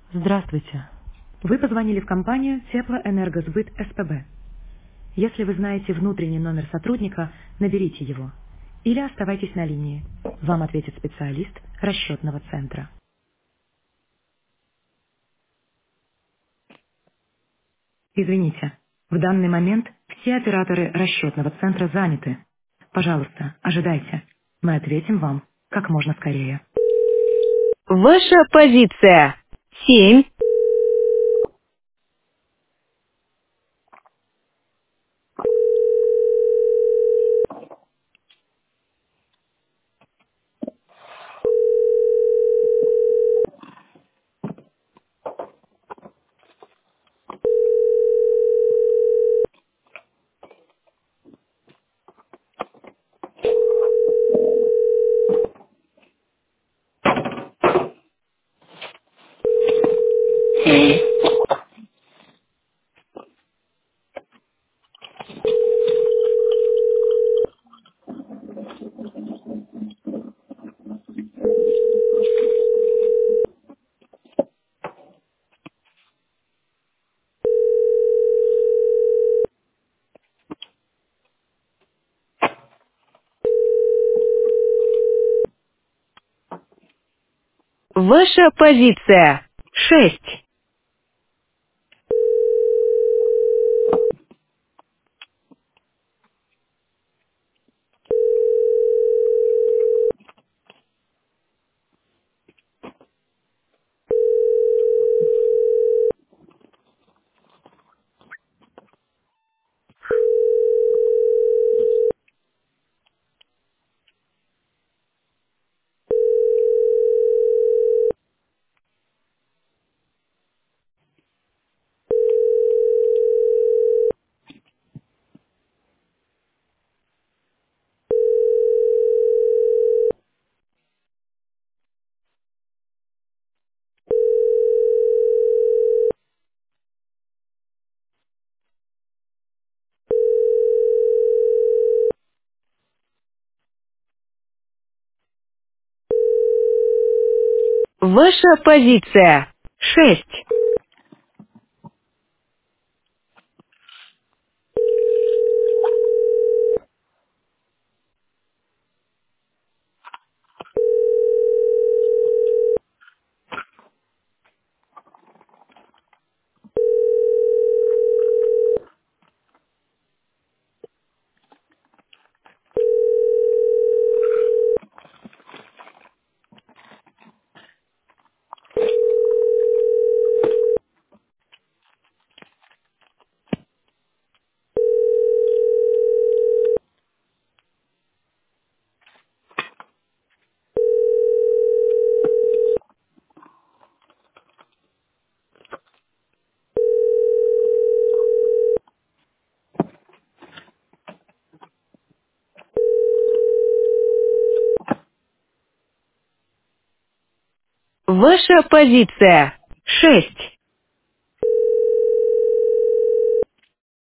Здравствуйте. Вы позвонили в компанию Теплоэнергосбыт СПБ. Если вы знаете внутренний номер сотрудника, наберите его. Или оставайтесь на линии. Вам ответит специалист расчетного центра. Извините, в данный момент все операторы расчетного центра заняты. Пожалуйста, ожидайте. Мы ответим вам как можно скорее. Ваша позиция. 7. Ваша позиция. 6. Ваша позиция. 6. Ваша позиция. 6.